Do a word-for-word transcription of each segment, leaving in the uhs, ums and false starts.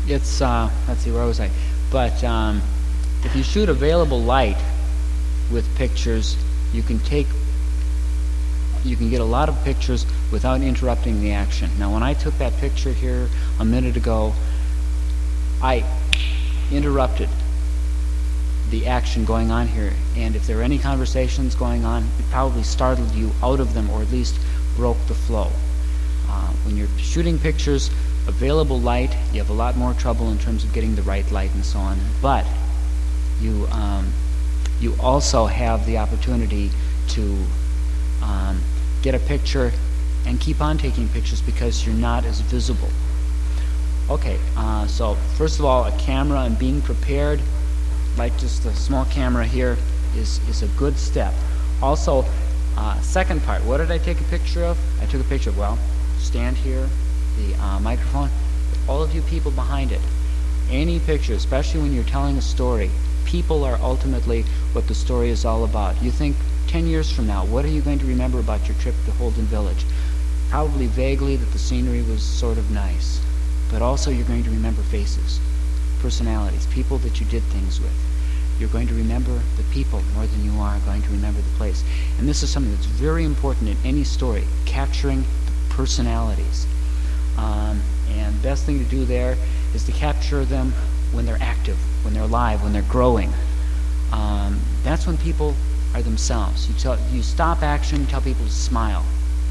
it's, uh, let's see, where was I? But um, if you shoot available light with pictures, you can take, you can get a lot of pictures without interrupting the action. Now, when I took that picture here a minute ago, I interrupted the action going on here, and if there were any conversations going on, it probably startled you out of them, or at least broke the flow. Uh, when you're shooting pictures, available light, you have a lot more trouble in terms of getting the right light and so on, but you um, you also have the opportunity to um, get a picture and keep on taking pictures because you're not as visible. Okay, uh, so first of all, a camera and being prepared, like just a small camera here, is, is a good step. Also, uh, second part, what did I take a picture of? I took a picture of, well, stand here, the uh, microphone, all of you people behind it. Any picture, especially when you're telling a story, people are ultimately what the story is all about. You think ten years from now, what are you going to remember about your trip to Holden Village? Probably vaguely that the scenery was sort of nice, but also you're going to remember faces, personalities, people that you did things with. You're going to remember the people more than you are going to remember the place. And this is something that's very important in any story, capturing the personalities. Um, and best thing to do there is to capture them when they're active, when they're alive, when they're growing. Um, that's when people are themselves. You tell, you stop action, tell people to smile.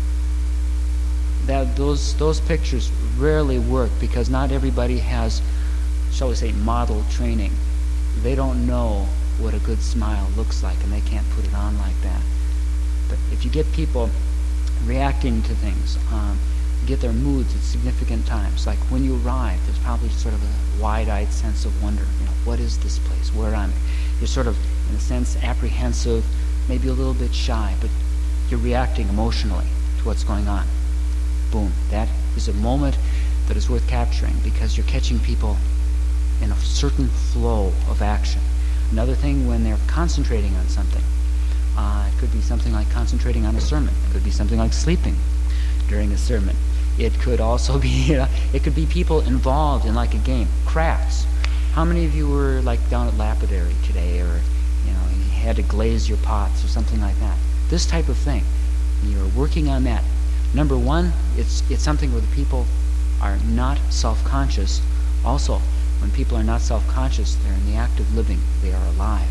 That those those pictures rarely work because not everybody has, shall we say, model training. They don't know what a good smile looks like, and they can't put it on like that. But if you get people reacting to things, um, get their moods at significant times, like when you arrive, there's probably sort of a wide-eyed sense of wonder. You know, what is this place? Where am I? You're sort of, in a sense, apprehensive, maybe a little bit shy, but you're reacting emotionally to what's going on. Boom. That is a moment that is worth capturing because you're catching people in a certain flow of action. Another thing, when they're concentrating on something, uh, it could be something like concentrating on a sermon. It could be something like sleeping during a sermon. It could also be, uh, it could be people involved in like a game. Crafts. How many of you were like down at Lapidary today, or you know, you had to glaze your pots or something like that? This type of thing. And you're working on that. Number one, it's it's something where the people are not self-conscious. Also, when people are not self-conscious, they're in the act of living. They are alive.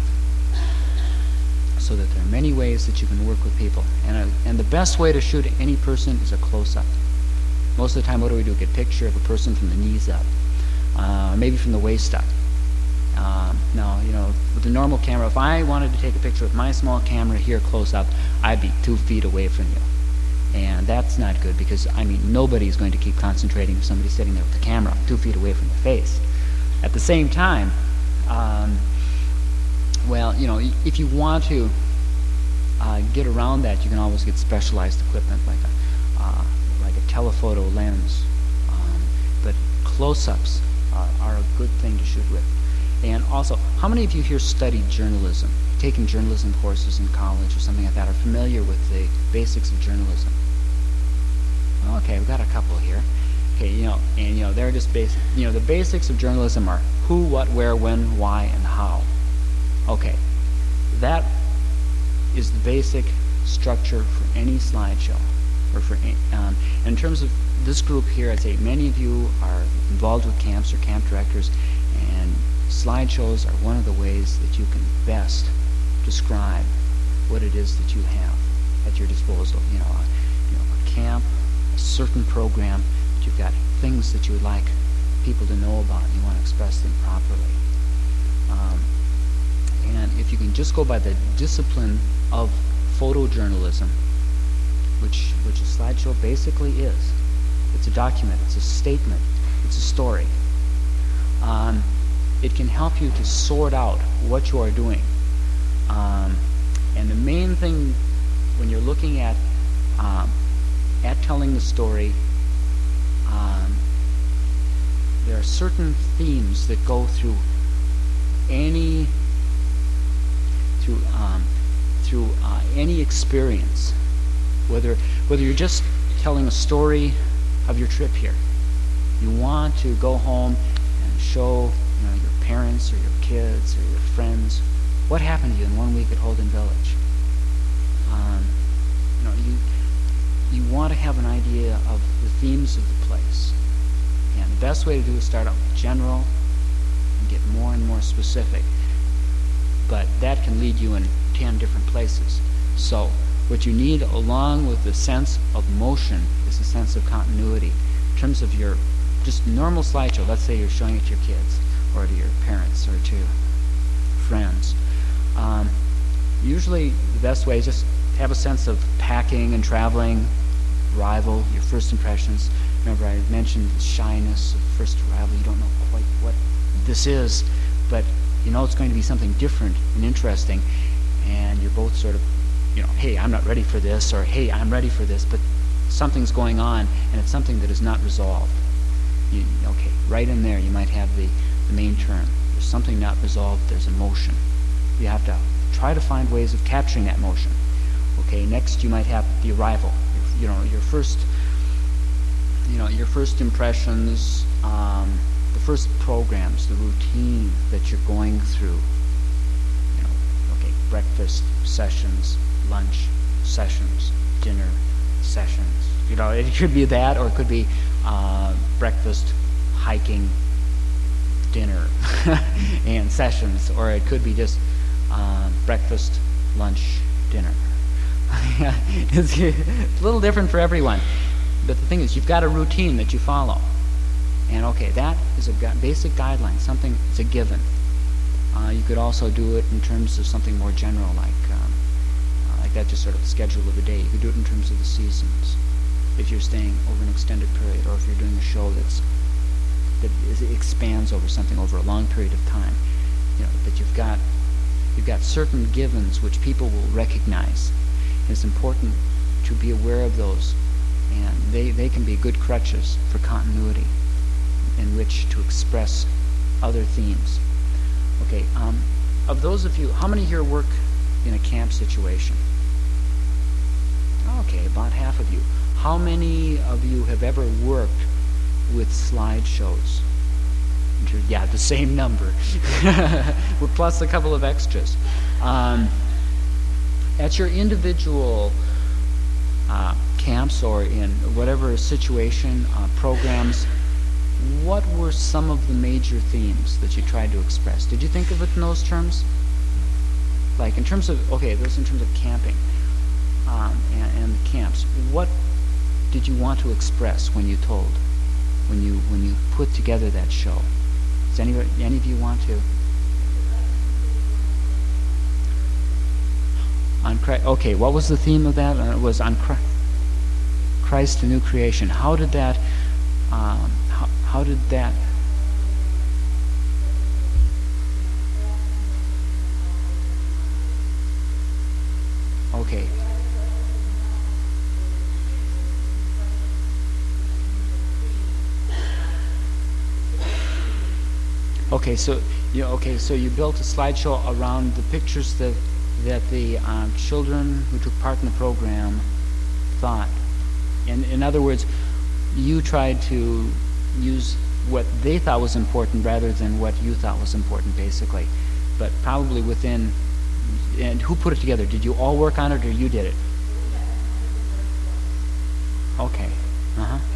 So that there are many ways that you can work with people. And, a, and the best way to shoot any person is a close-up. Most of the time, what do we do? Get a picture of a person from the knees up. Uh, maybe from the waist up. Um, now, you know, with the normal camera, if I wanted to take a picture with my small camera here close-up, I'd be two feet away from you. And that's not good because, I mean, nobody's going to keep concentrating if somebody's sitting there with the camera two feet away from the face. At the same time, um, well, you know, if you want to uh, get around that, you can always get specialized equipment like a, uh, like a telephoto lens. Um, but close-ups are, are a good thing to shoot with. And also, how many of you here studied journalism? Taking journalism courses in college or something like that, are familiar with the basics of journalism? Okay, we've got a couple here. Okay, you know, and you know, they're just basic. You know, the basics of journalism are who, what, where, when, why, and how. Okay, that is the basic structure for any slideshow, or for any, um, in terms of this group here, I'd say many of you are involved with camps or camp directors, and slideshows are one of the ways that you can best describe what it is that you have at your disposal. You know, a, you know, a camp, a certain program, but you've got things that you would like people to know about, and you want to express them properly. Um, and if you can just go by the discipline of photojournalism, which which a slideshow basically is, it's a document, it's a statement, it's a story. Um, it can help you to sort out what you are doing. Um, and the main thing when you're looking at um, at telling the story, um, there are certain themes that go through any through um, through uh, any experience, whether whether you're just telling a story of your trip here. You want to go home and show, you know, your parents or your kids or your friends what happened to you in one week at Holden Village. Um, you know, you you want to have an idea of the themes of the place. And the best way to do is start out with general and get more and more specific. But that can lead you in ten different places. So what you need along with the sense of motion is a sense of continuity. In terms of your just normal slideshow, let's say you're showing it to your kids or to your parents or to friends. Um, usually the best way is just have a sense of packing and traveling, arrival, your first impressions. Remember I mentioned the shyness of first arrival. You don't know quite what this is, but you know it's going to be something different and interesting, and you're both sort of, you know, hey, I'm not ready for this, or hey, I'm ready for this, but something's going on, and it's something that is not resolved. You, okay, right in there you might have the, the main term. There's something not resolved, there's emotion. You have to try to find ways of capturing that motion. Okay, next you might have the arrival. You know, your first, you know, your first impressions, um, the first programs, the routine that you're going through. You know, okay, breakfast sessions, lunch sessions, dinner sessions. You know, it could be that, or it could be uh, breakfast, hiking, dinner, and sessions, or it could be just uh, breakfast, lunch, dinner. It's a little different for everyone, but the thing is, you've got a routine that you follow, and okay, that is a gu- basic guideline, something, it's a given. Uh, you could also do it in terms of something more general, like um, uh, like that, just sort of schedule of a day. You could do it in terms of the seasons, if you're staying over an extended period, or if you're doing a show that's that is, expands over something over a long period of time. You know, that you've got you've got certain givens which people will recognize. And it's important to be aware of those, and they, they can be good crutches for continuity in which to express other themes. Okay, um, of those of you, how many here work in a camp situation? Okay, about half of you. How many of you have ever worked with slideshows? Yeah, the same number, with plus a couple of extras. Um, at your individual uh, camps or in whatever situation, uh, programs, what were some of the major themes that you tried to express? Did you think of it in those terms? Like in terms of, okay, those in terms of camping um, and, and the camps, what did you want to express when you told, when you when you put together that show? Does any, any of you want to? On Christ, okay, what was the theme of that? Uh, it was on Christ, Christ, the new creation. How did that? Um, how, how did that? Okay. Okay, so you okay, so you built a slideshow around the pictures that that the um, children who took part in the program thought. In in other words, you tried to use what they thought was important rather than what you thought was important, basically. But probably within. And who put it together? Did you all work on it, or you did it? Okay. Uh huh.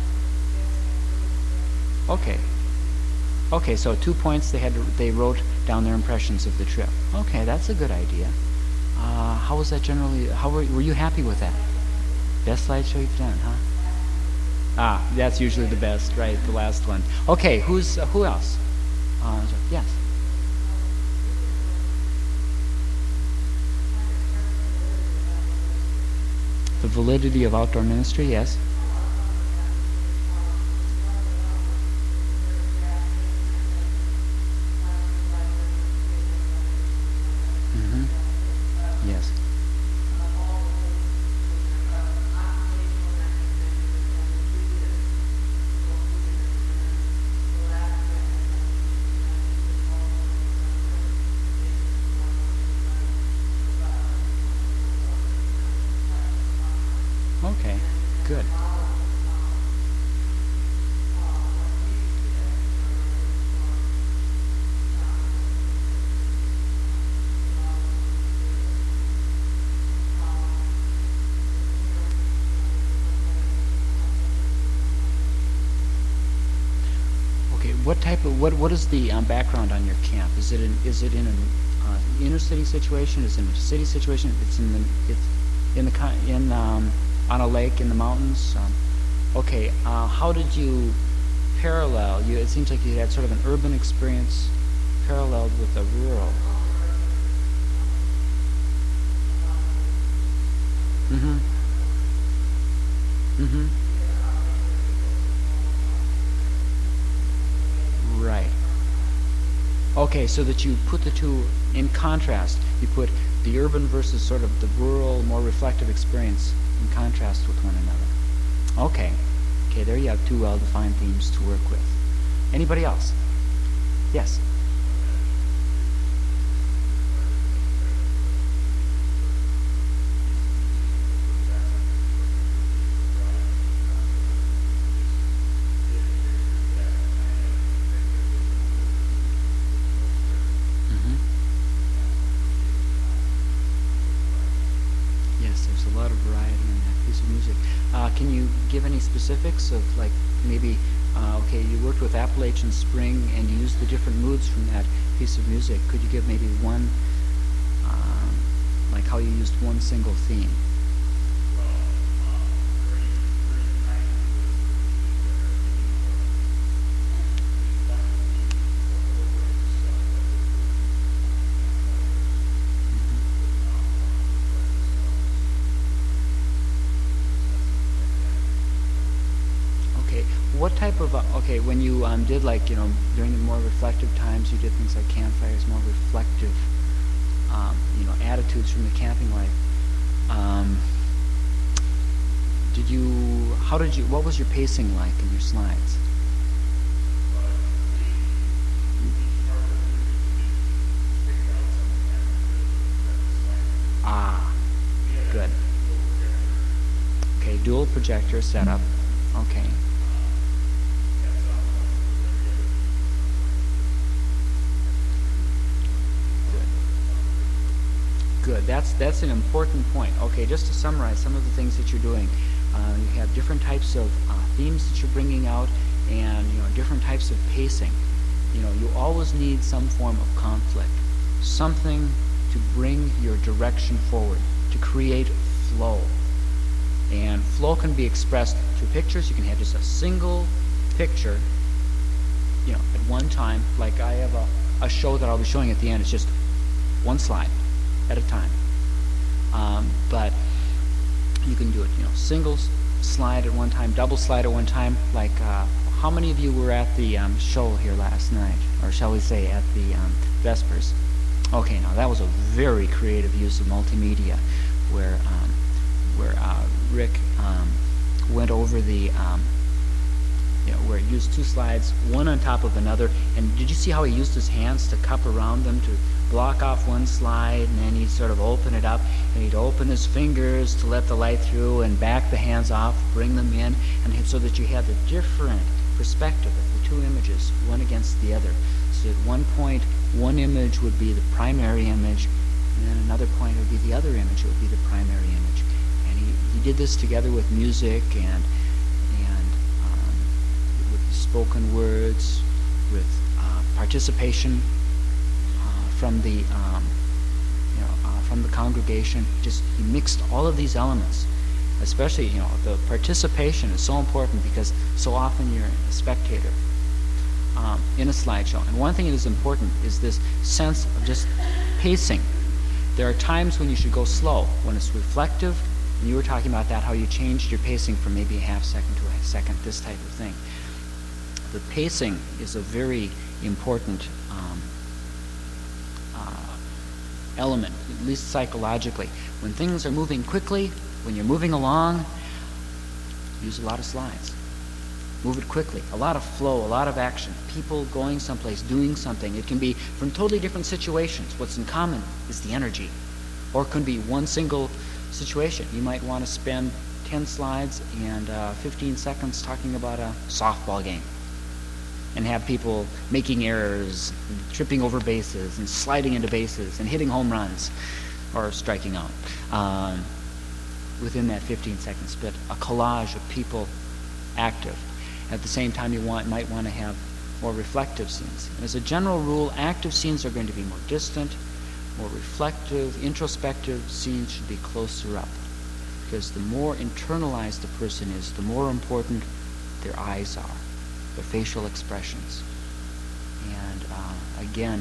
Okay. Okay, so two points they had to, they wrote down their impressions of the trip. Okay, that's a good idea. Uh, how was that generally? How were, were you happy with that? Best slideshow you've done, huh? Ah, that's usually the best, right? The last one. Okay, who's uh, who else? Uh, yes. The validity of outdoor ministry, yes. Yes. Okay, good. what type of what what is the um, background on your camp? Is it in is it in an uh, inner city situation? Is it in a city situation? It's in the it's in the co- in um, on a lake in the mountains. Um, okay, uh, how did you parallel? You it seems like you had sort of an urban experience paralleled with a rural. Mm-hmm. Mm-hmm. Right. Okay, so that you put the two in contrast. You put the urban versus sort of the rural, more reflective experience in contrast with one another. Okay. Okay, there you have two well-defined themes to work with. Anybody else? Yes. Mm-hmm. Yes, there's a lot of variety in that piece of music. Uh, can you give any specifics of, like, maybe, uh, okay, you worked with Appalachian Spring and you used the different moods from that piece of music. Could you give maybe one, um, like how you used one single theme? Okay, what type of, uh, okay, when you um, did, like, you know, during the more reflective times, you did things like campfires, more reflective, um, you know, attitudes from the camping life. Um, did you, how did you, what was your pacing like in your slides? Ah, good. Okay, dual projector setup. Okay. Good. That's that's an important point. Okay, just to summarize some of the things that you're doing, uh, you have different types of uh, themes that you're bringing out, and you know different types of pacing. You know, you always need some form of conflict, something to bring your direction forward, to create flow. And flow can be expressed through pictures. You can have just a single picture, you know, at one time. Like I have a, a show that I'll be showing at the end. It's just one slide at a time. Um, but you can do it, you know, single s- slide at one time, double slide at one time. Like, uh, how many of you were at the um, show here last night, or shall we say, at the um, Vespers? Okay, now that was a very creative use of multimedia, where um, where uh, Rick um, went over the, um, you know, where he used two slides, one on top of another. And did you see how he used his hands to cup around them to block off one slide, and then he'd sort of open it up, and he'd open his fingers to let the light through, and back the hands off, bring them in, and he'd- so that you had the different perspective of the two images, one against the other. So at one point, one image would be the primary image, and then another point would be the other image, it would be the primary image. And he, he did this together with music and and um, with spoken words, with uh, participation uh, from the um, you know uh, from the congregation. Just he mixed all of these elements. Especially, you know, the participation is so important because so often you're a spectator um, in a slideshow. And one thing that is important is this sense of just pacing. There are times when you should go slow, when it's reflective, and you were talking about that, how you changed your pacing from maybe a half second to a second, this type of thing. The pacing is a very important um, uh, element, at least psychologically. When things are moving quickly, when you're moving along, use a lot of slides. Move it quickly. A lot of flow, a lot of action. People going someplace, doing something. It can be from totally different situations. What's in common is the energy. Or it can be one single situation. You might want to spend ten slides and uh, fifteen seconds talking about a softball game, and have people making errors, and tripping over bases, and sliding into bases, and hitting home runs, or striking out. Um, within that fifteen second split, a collage of people active. At the same time, you want might want to have more reflective scenes. And as a general rule, active scenes are going to be more distant, more reflective, introspective scenes should be closer up. Because the more internalized the person is, the more important their eyes are, their facial expressions. And uh, again,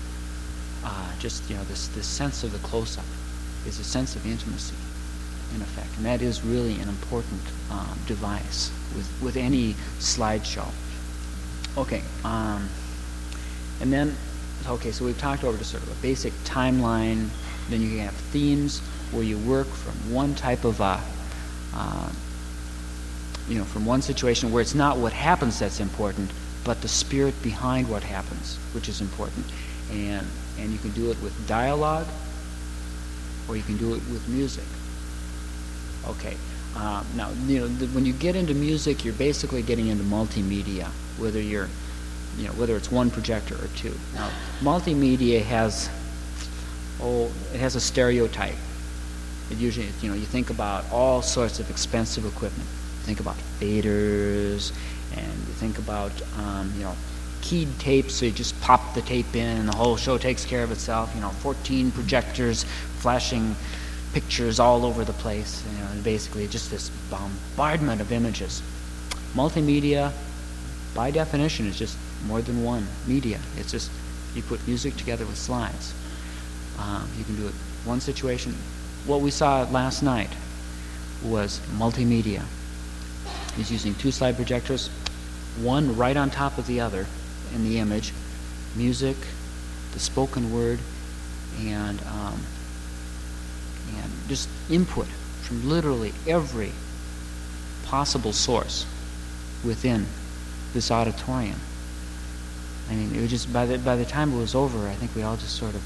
uh, just you know, this, this sense of the close-up is a sense of intimacy, in effect. And that is really an important um, device with, with any slideshow. Okay, um, and then, okay, so we've talked over to sort of a basic timeline. Then you have themes where you work from one type of, uh, uh, you know, from one situation where it's not what happens that's important, but the spirit behind what happens, which is important. And, and you can do it with dialogue, or you can do it with music. Okay, uh, now, you know, the, when you get into music, you're basically getting into multimedia, whether you're, you know, whether it's one projector or two. Now, multimedia has, oh, it has a stereotype. It usually, you know, you think about all sorts of expensive equipment. You think about faders, and you think about, um, you know, keyed tapes, so you just pop the tape in and the whole show takes care of itself. You know, fourteen projectors flashing pictures all over the place. You know, and basically just this bombardment of images. Multimedia, by definition, is just more than one media. It's just you put music together with slides. Um, you can do it one situation. What we saw last night was multimedia. He's using two slide projectors, one right on top of the other in the image, music, the spoken word, and um, and just input from literally every possible source within this auditorium. I mean, it was just by the by the time it was over, I think we all just sort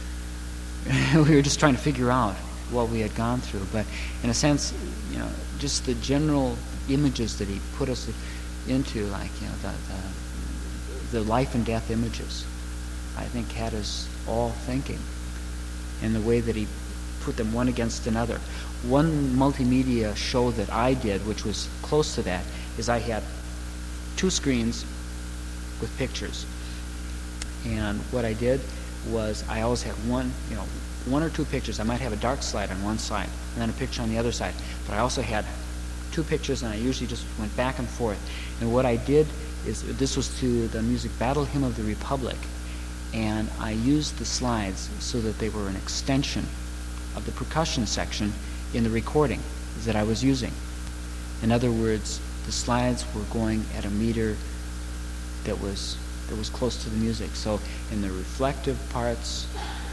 of we were just trying to figure out what we had gone through. But in a sense, you know, just the general images that he put us into, like, you know, the the, the life and death images, I think had us all thinking, in the way that he put them one against another. One multimedia show that I did, which was close to that, is I had two screens with pictures. And what I did was I always had one, you know, one or two pictures. I might have a dark slide on one side and then a picture on the other side. But I also had two pictures, and I usually just went back and forth. And what I did is, this was to the music Battle Hymn of the Republic, and I used the slides so that they were an extension of the percussion section in the recording that I was using. In other words, the slides were going at a meter that was that was close to the music. So in the reflective parts,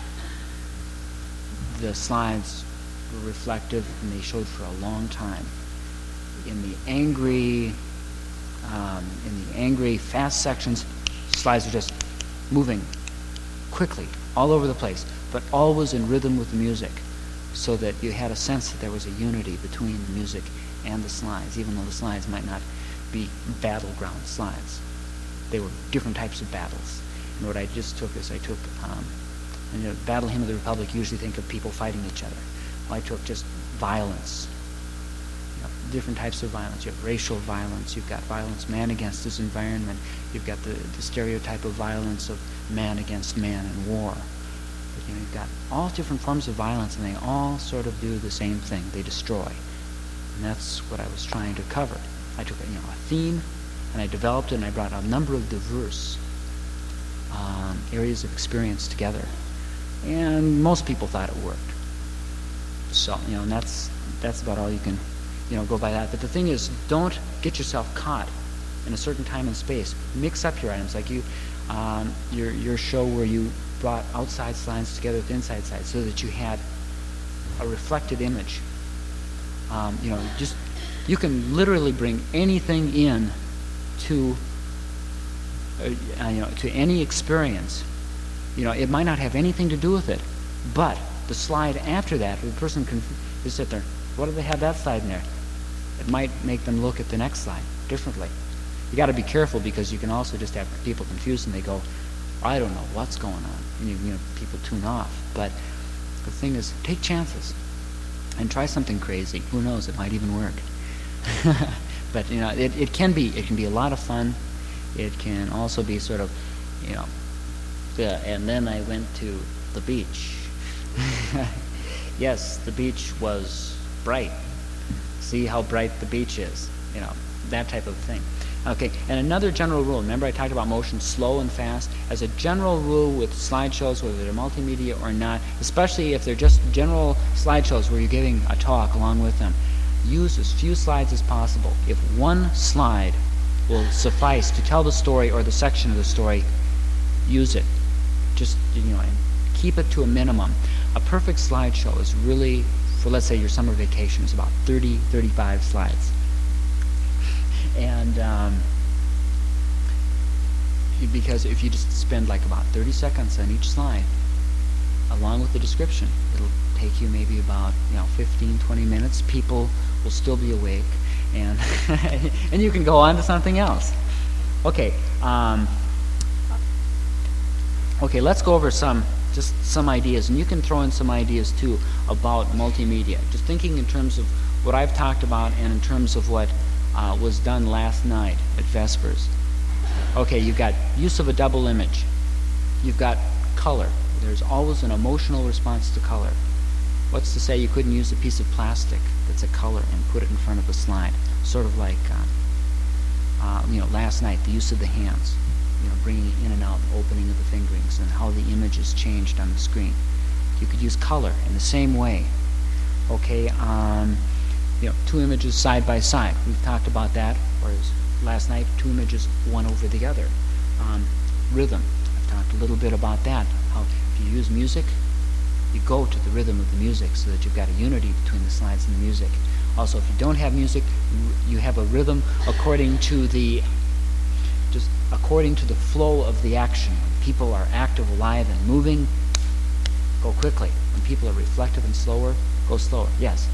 the slides were reflective, and they showed for a long time. In the angry, um, in the angry, fast sections, slides were just moving quickly all over the place, but always in rhythm with the music, so that you had a sense that there was a unity between the music and the slides, even though the slides might not be battleground slides. They were different types of battles. And what I just took is I took, um, and, you know, Battle Hymn of the Republic, you usually think of people fighting each other. Well, I took just violence, you know, different types of violence. You have racial violence, you've got violence man against his environment, you've got the, the stereotype of violence of man against man in war. But, you know, you've got all different forms of violence, and they all sort of do the same thing. They destroy. And that's what I was trying to cover. I took, you know, a theme, and I developed it, and I brought a number of diverse um, areas of experience together. And most people thought it worked. So, you know, and that's that's about all you can, you know, go by that. But the thing is, don't get yourself caught in a certain time and space. Mix up your items, like you, um, your your show where you brought outside slides together with inside slides, so that you had a reflected image. Um, you know, just you can literally bring anything in to uh, you know, to any experience. You know, it might not have anything to do with it, but the slide after that, the person can just sit there, what do they have that slide in there? It might make them look at the next slide differently. You got to be careful, because you can also just have people confused, and they go, I don't know what's going on. And you, you know, people tune off. But the thing is, take chances and try something crazy. Who knows? It might even work. But, you know, it, it can be it can be a lot of fun. It can also be sort of, you know, yeah, and then I went to the beach. Yes, the beach was bright. See how bright the beach is, you know, that type of thing. Okay, and another general rule, remember I talked about motion slow and fast? As a general rule with slideshows, whether they're multimedia or not, especially if they're just general slideshows where you're giving a talk along with them, use as few slides as possible. If one slide will suffice to tell the story or the section of the story, use it. Just, you know, and keep it to a minimum. A perfect slideshow is really, for let's say your summer vacation, is about thirty, thirty-five slides. And um, because if you just spend like about thirty seconds on each slide, along with the description, it'll take you maybe about, you know, fifteen, twenty minutes. People will still be awake, and and you can go on to something else. Okay. Um, okay, let's go over some just some ideas, and you can throw in some ideas too about multimedia. Just thinking in terms of what I've talked about and in terms of what uh, was done last night at Vespers. Okay, you've got use of a double image. You've got color. There's always an emotional response to color. What's to say you couldn't use a piece of plastic that's a color and put it in front of a slide? Sort of like, uh, uh, you know, last night, the use of the hands. You know, bringing it in and out, opening of the fingerings, and how the image is changed on the screen. You could use color in the same way. Okay, um, you know, two images side by side. We've talked about that. Whereas last night, two images one over the other. Um, rhythm. I've talked a little bit about that. How if you use music, you go to the rhythm of the music so that you've got a unity between the slides and the music. Also, if you don't have music, you have a rhythm according to the just according to the flow of the action. When people are active, alive, and moving, go quickly. When people are reflective and slower, go slower. Yes?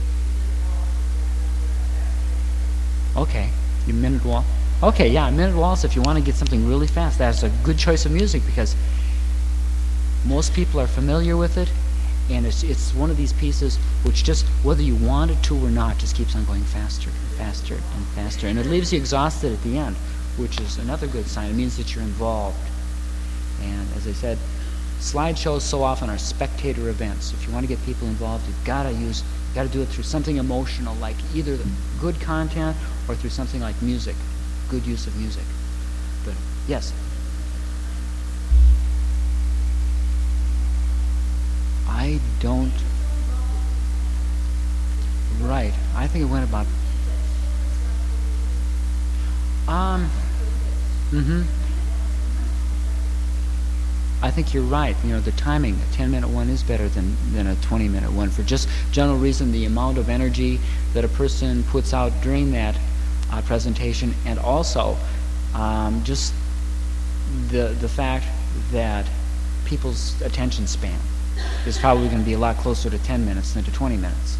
Okay. You minute wall. Okay, yeah, minute waltz if you want to get something really fast. That's a good choice of music because most people are familiar with it, and it's it's one of these pieces which just, whether you want it to or not, just keeps on going faster and faster and faster. And it leaves you exhausted at the end, which is another good sign. It means that you're involved. And as I said, slideshows so often are spectator events. If you want to get people involved, you've got to use, you've got to do it through something emotional, like either the good content or through something like music, good use of music. But yes. I don't. Right. I think it went about. Um. Mm-hmm. I think you're right. You know, the timing, a ten-minute one is better than, than a twenty-minute one for just general reason, the amount of energy that a person puts out during that uh, presentation, and also um, just the the fact that people's attention span is probably going to be a lot closer to ten minutes than to twenty minutes.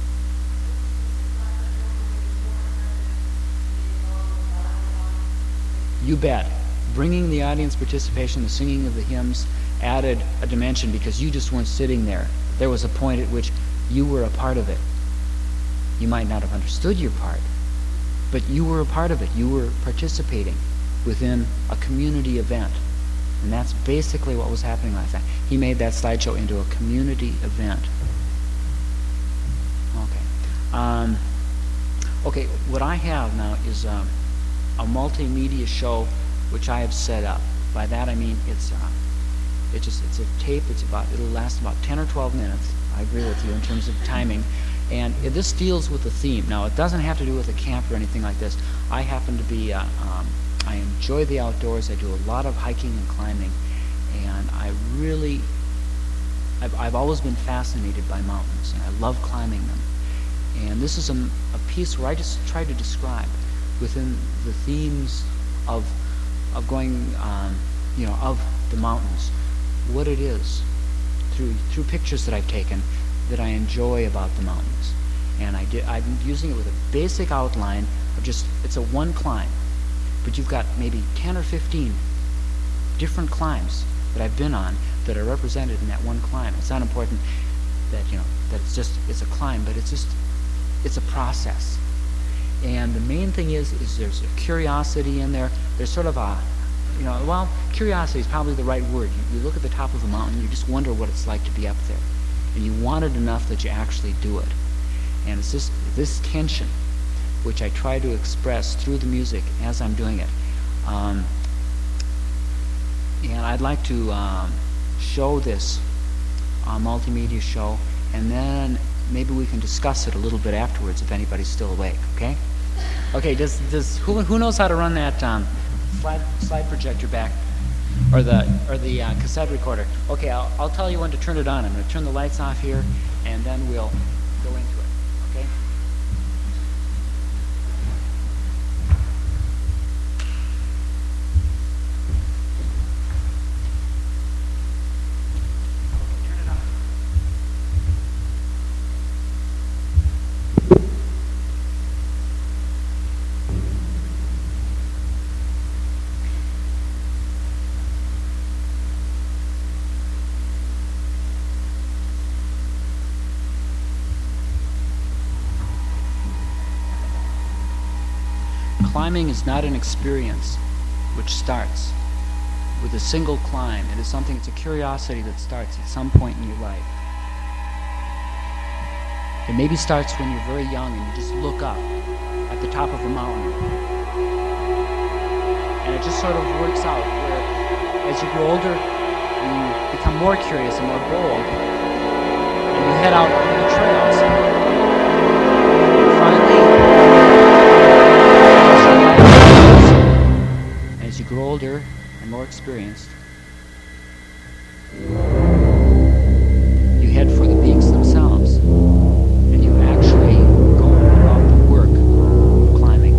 You bet. Bringing the audience participation, the singing of the hymns, added a dimension because you just weren't sitting there. There was a point at which you were a part of it. You might not have understood your part, but you were a part of it. You were participating within a community event. And that's basically what was happening last night. He made that slideshow into a community event. Okay. Um, okay, what I have now is um, a multimedia show which I have set up. By that I mean it's uh, it just it's a tape. It's about it'll last about ten or twelve minutes. I agree with you in terms of timing, and it, this deals with the theme. Now it doesn't have to do with a camp or anything like this. I happen to be uh, um, I enjoy the outdoors. I do a lot of hiking and climbing, and I really I've I've always been fascinated by mountains, and I love climbing them. And this is a, a piece where I just try to describe within the themes of of going, um, you know, of the mountains, what it is through through pictures that I've taken that I enjoy about the mountains. And I did, I'm using it with a basic outline of just, it's a one climb, but you've got maybe ten or fifteen different climbs that I've been on that are represented in that one climb. It's not important that, you know, that it's just, it's a climb, but it's just, it's a process. And the main thing is, is there's a curiosity in there, there's sort of a, you know, well, curiosity is probably the right word. You, you look at the top of a mountain, you just wonder what it's like to be up there. And you want it enough that you actually do it. And it's just this tension, which I try to express through the music as I'm doing it. Um, and I'd like to um, show this uh, multimedia show, and then maybe we can discuss it a little bit afterwards if anybody's still awake, okay? Okay, does, does, who, who knows how to run that um, slide, slide projector back? Or the, or the uh, cassette recorder? Okay, I'll, I'll tell you when to turn it on. I'm going to turn the lights off here, and then we'll go into it, okay? Turn it on. Climbing is not an experience which starts with a single climb. It is something, it's a curiosity that starts at some point in your life. It maybe starts when you're very young and you just look up at the top of a mountain. And it just sort of works out where as you grow older, you become more curious and more bold. And you head out on the trails. And finally, as you grow older and more experienced, you head for the peaks themselves, and you actually go about the work of climbing.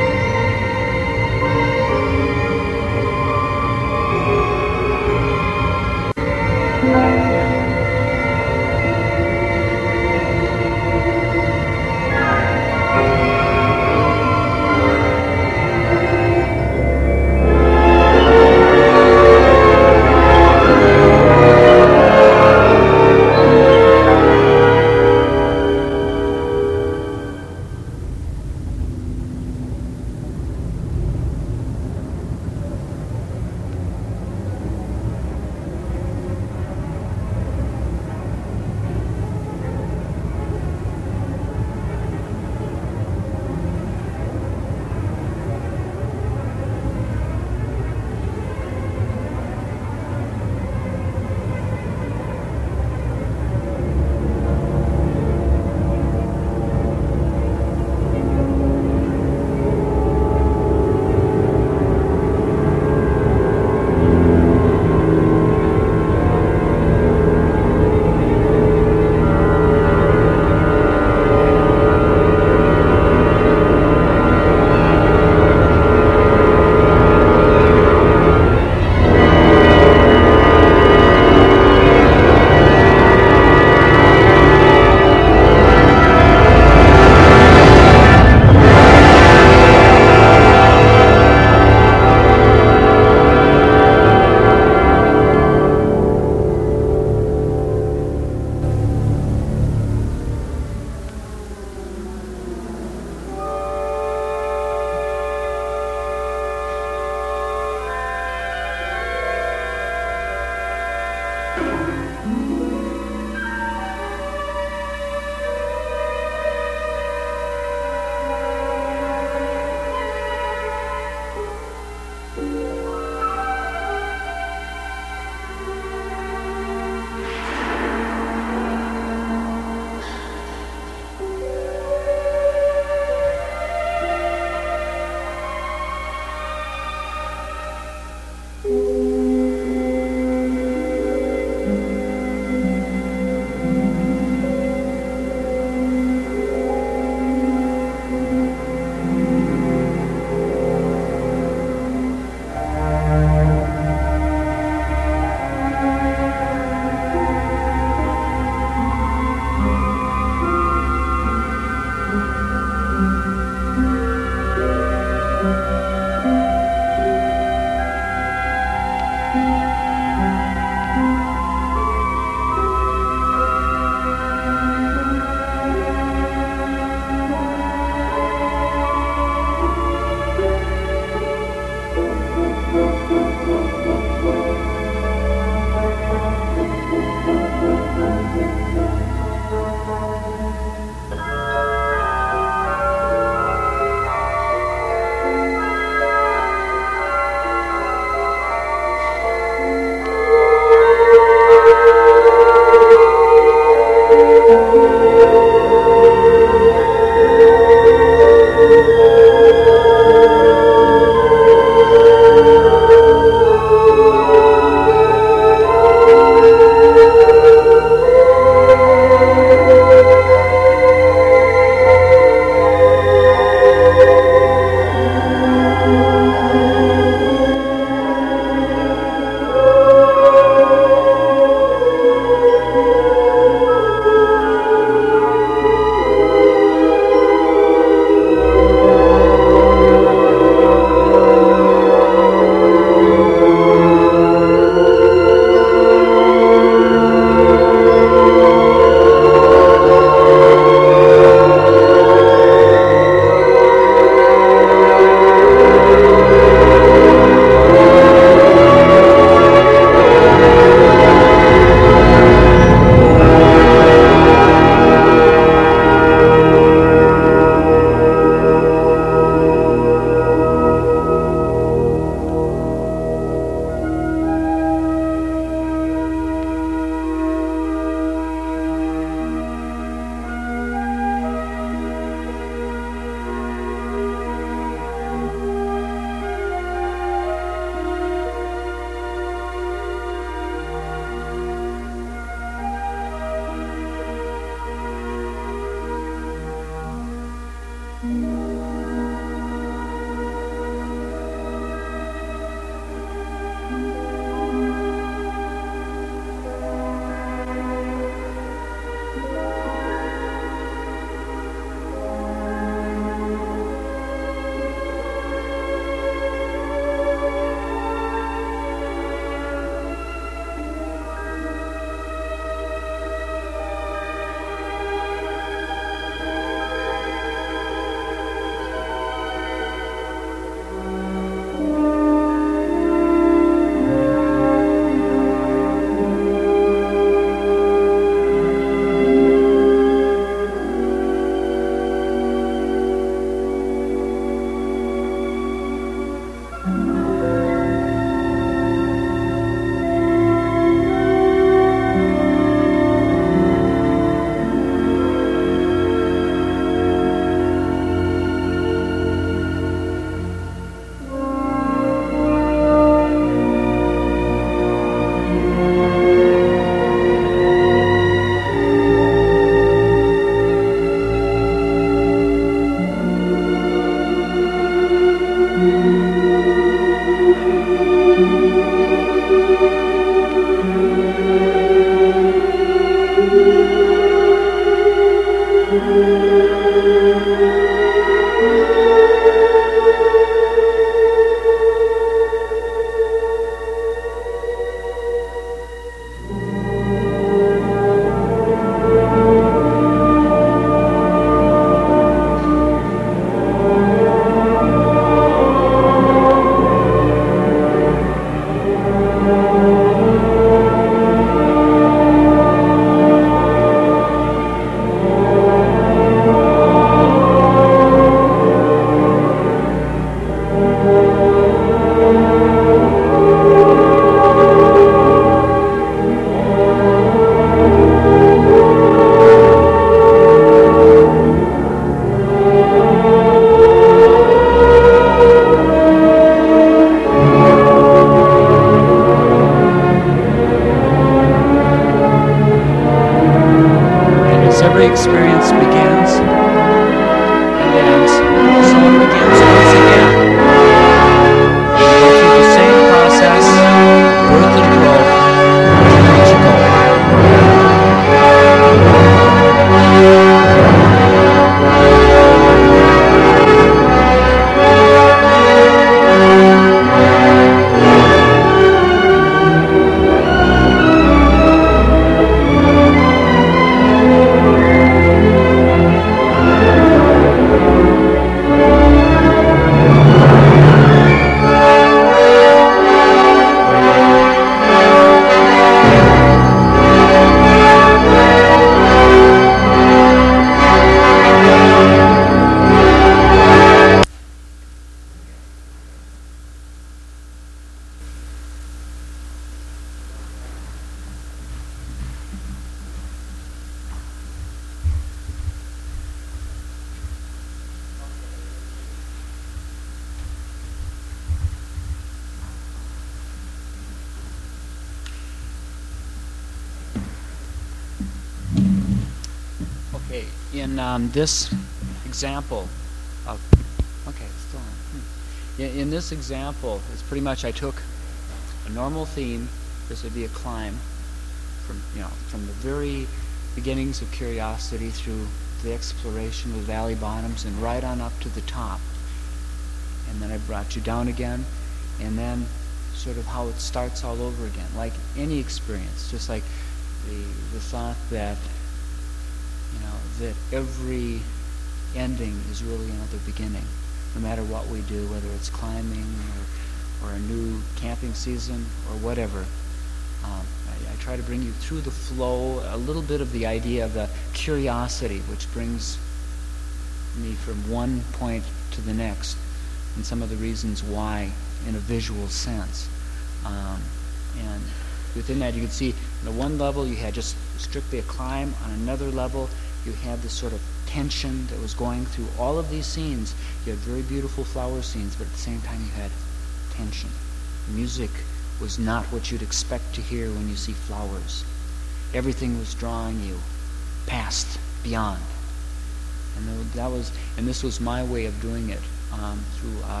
Okay, in um, this example of, okay, it's still on. Hmm. In, in this example, it's pretty much I took a normal theme. This would be a climb from, you know, from the very beginnings of curiosity through the exploration of the valley bottoms and right on up to the top. And then I brought you down again, and then sort of how it starts all over again, like any experience, just like the the thought that, you know, that every ending is really another beginning, no matter what we do, whether it's climbing or, or a new camping season or whatever. Um, I, I try to bring you through the flow, a little bit of the idea of the curiosity, which brings me from one point to the next, and some of the reasons why in a visual sense. Um, and within that you can see, on one level you had just strictly a climb. On another level you had this sort of tension that was going through all of these scenes. You had very beautiful flower scenes, but at the same time you had tension. The music was not what you'd expect to hear when you see flowers. Everything was drawing you past, beyond. And that was, and this was my way of doing it, um, through a,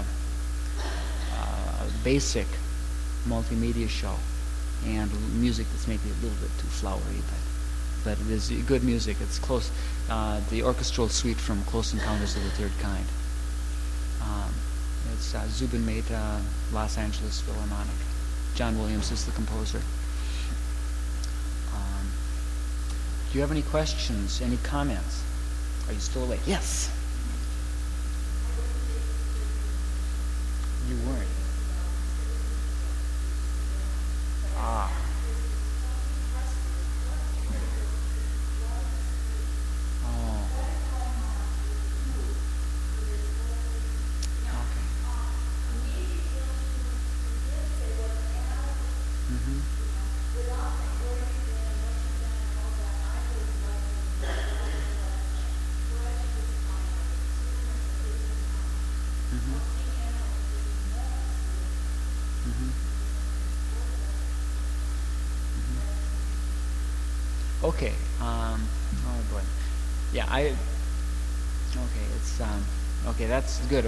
a basic multimedia show and music that's maybe a little bit too flowery, but but it is good music. It's close, uh, the orchestral suite from Close Encounters of the Third Kind. Um, it's uh, Zubin Mehta, Los Angeles Philharmonic. John Williams is the composer. Um, do you have any questions, any comments? Are you still awake? Yes. You weren't. Ah. Oh. Okay. Mm-hmm. Mm-hmm. Mm-hmm. Okay. Um, oh boy. Yeah, I. Okay, it's um. Okay, that's good.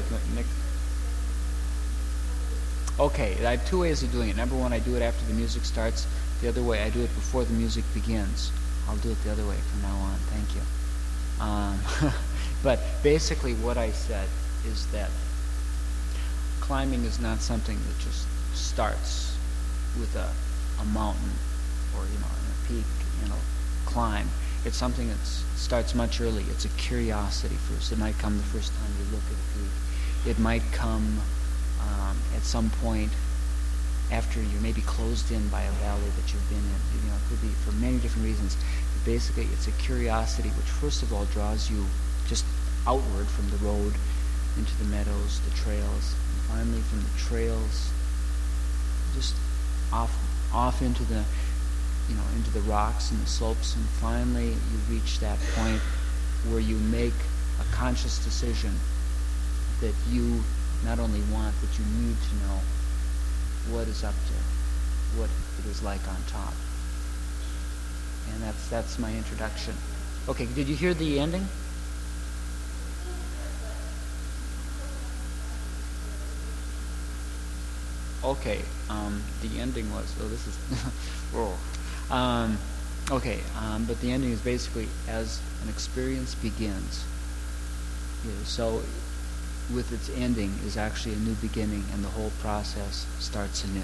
Okay, I have two ways of doing it. Number one, I do it after the music starts. The other way, I do it before the music begins. I'll do it the other way from now on. Thank you. Um, but basically, what I said is that climbing is not something that just starts with a, a mountain or, you know, a peak, you know, climb. It's something that starts much early. It's a curiosity first. It might come the first time you look at a peak. It might come um, at some point after you're maybe closed in by a valley that you've been in. You know, it could be for many different reasons. But basically, it's a curiosity which first of all draws you just outward from the road into the meadows, the trails, and finally from the trails just off off into the you know into the rocks and the slopes, and finally you reach that point where you make a conscious decision that you not only want but you need to know what is up there, what it is like on top. And that's that's my introduction. Okay, did you hear the ending? Okay, um, the ending was, oh, this is, whoa. Um, okay, um, but the ending is basically as an experience begins. Yeah, so with its ending is actually a new beginning, and the whole process starts anew.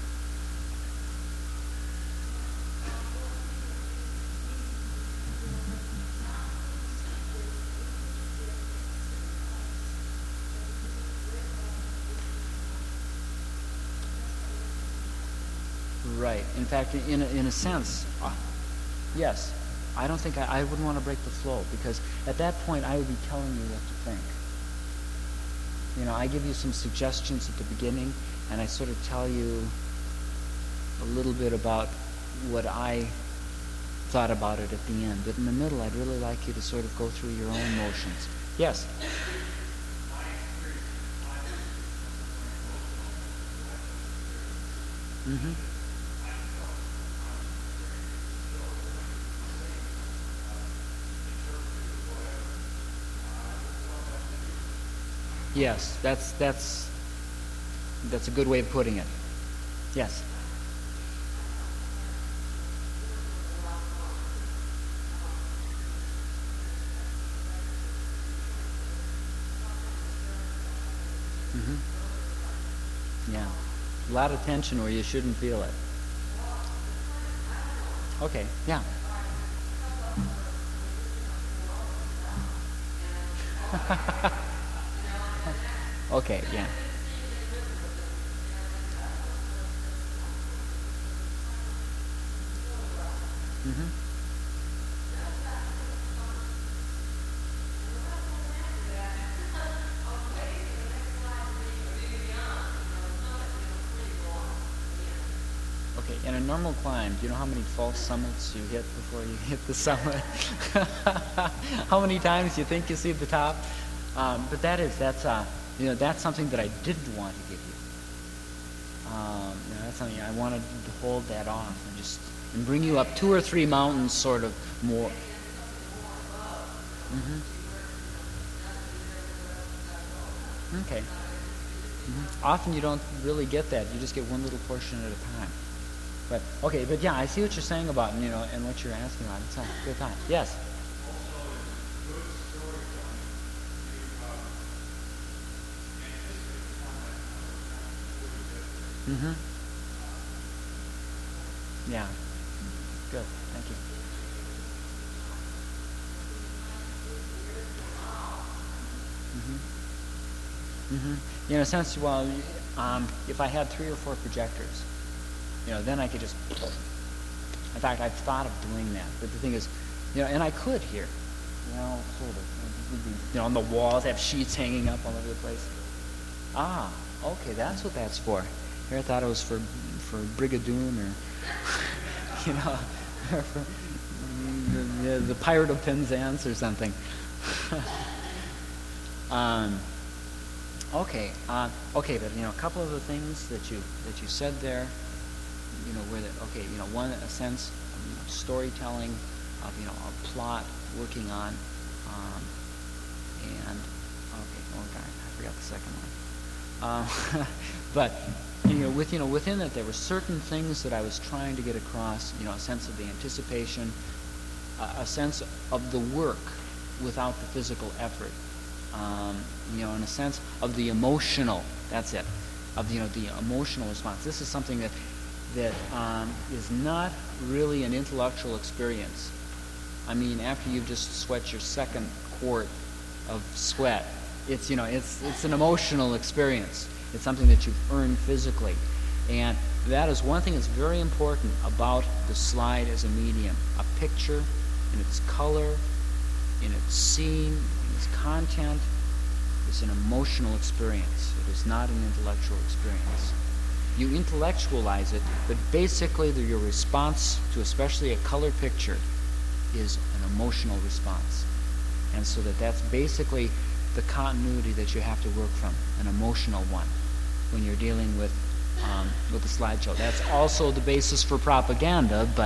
Right. In fact, in a, in a sense, uh, yes. I don't think I, I wouldn't want to break the flow, because at that point I would be telling you what to think. You know, I give you some suggestions at the beginning, and I sort of tell you a little bit about what I thought about it at the end. But in the middle, I'd really like you to sort of go through your own motions. Yes? Mm-hmm. Yes, that's that's that's a good way of putting it. Yes. Mhm. Yeah. A lot of tension where you shouldn't feel it. Okay. Yeah. Okay. Yeah. Mhm. Okay, in a normal climb, do you know how many false summits you hit before you hit the summit? How many times you think you see the top? Um, but that is, that's, uh, you know, that's something that I didn't want to give you. Um, you know, that's something I wanted to hold that off and just and bring you up two or three mountains, sort of more. Hmm. Okay. Hmm. Often you don't really get that. You just get one little portion at a time. But okay, but yeah, I see what you're saying about, you know, and what you're asking about. It's a good time. Yes. Mm-hmm. Yeah. Good. Thank you. Mm-hmm. Mm-hmm. In a sense, well, um, if I had three or four projectors, you know, then I could just. In fact, I've thought of doing that. But the thing is, you know, and I could here, you know, sort of, you know, on the walls, have sheets hanging up all over the place. Ah, okay, that's what that's for. Here I thought it was for for Brigadoon or, you know, or for the, the, the Pirate of Penzance or something. um, okay, uh, okay, but you know, a couple of the things that you that you said there, you know, where the, okay, you know, one a sense of, you know, storytelling, of, you know, a plot working on, um, and okay, oh god, I forgot the second one. Um, but you know, with you know, within it, there were certain things that I was trying to get across. You know, a sense of the anticipation, uh, a sense of the work without the physical effort. Um, you know, in a sense of the emotional. That's it. Of you know, the emotional response. This is something that that um, is not really an intellectual experience. I mean, after you've just sweat your second quart of sweat, it's you know, it's it's an emotional experience. It's something that you've earned physically, and that is one thing that's very important about the slide as a medium. A picture, in its color, in its scene, in its content, is an emotional experience. It is not an intellectual experience. You intellectualize it, but basically the, your response to especially a color picture is an emotional response. And so that that's basically the continuity that you have to work from, an emotional one, when you're dealing with um, with the slideshow. That's also the basis for propaganda, but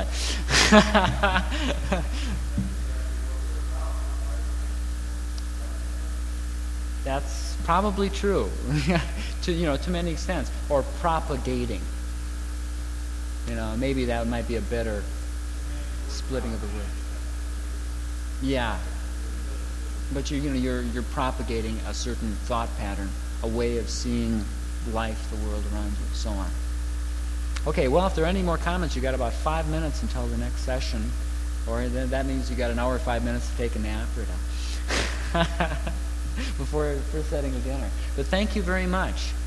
that's probably true, to you know, to many extents, or propagating. You know, maybe that might be a better splitting of the word. Yeah, but you you know you're you're propagating a certain thought pattern, a way of seeing life, the world around you, so on. Okay, well, if there are any more comments, you got about five minutes until the next session, or then that means you got an hour, five minutes to take a nap or to before before setting a dinner. But thank you very much.